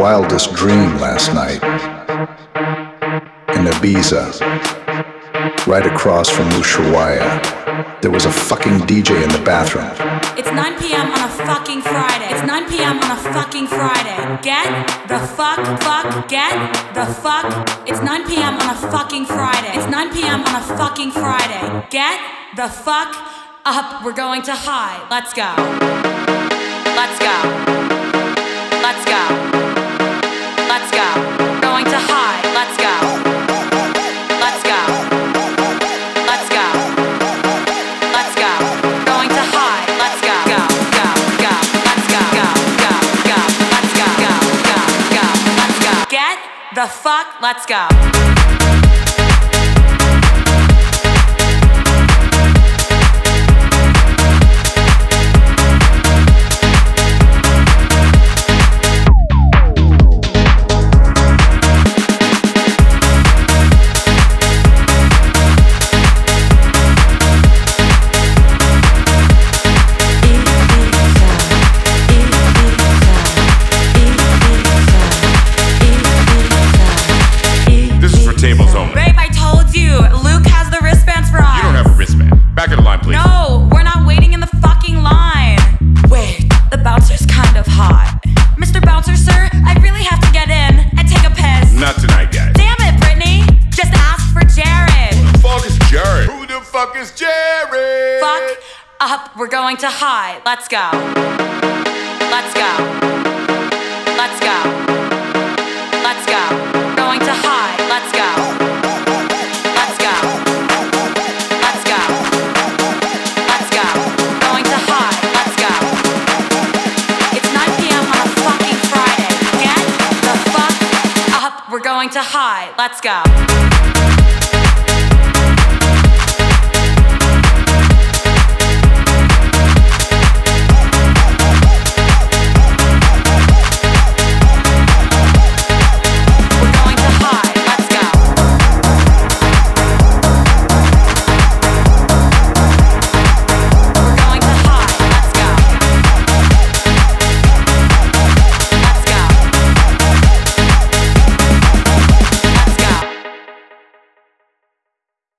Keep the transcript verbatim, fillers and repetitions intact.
wildest dream last night. In Ibiza, right across from Ushuaia, there was a fucking D J in the bathroom. It's nine p.m. on a fucking Friday. It's nine p.m. on a fucking Friday. Get the fuck, fuck, get the fuck. It's nine p.m. on a fucking Friday. It's nine p.m. on a fucking Friday. Get the fuck up. We're going to high. Let's go. Let's go. Let's go. Let's go. Going to high. Let's go. Let's go. Let's go. Let's go. Going to high. Let's go. Go. Go. Go. Let's go. Go. Go. Go. Let's go. Go. Go. Go. Let's go. Get the fuck. Let's go. Tables only. Babe, I told you. Luke has the wristbands for us. You don't have a wristband. Back of the line, please. No, we're not waiting in the fucking line. Wait, the bouncer's kind of hot. Mister Bouncer, sir, I really have to get in and take a piss. Not tonight, guys. Damn it, Brittany. Just ask for Jared. Who the fuck is Jared? Who the fuck is Jared? Fuck up. We're going to high. Let's go. Let's go. Let's go. Let's go. Going to high. Let's go. Let's go. Let's go. Let's go. Going to high. Let's go. It's nine p.m. on a fucking Friday. Get the fuck up. We're going to high. Let's go.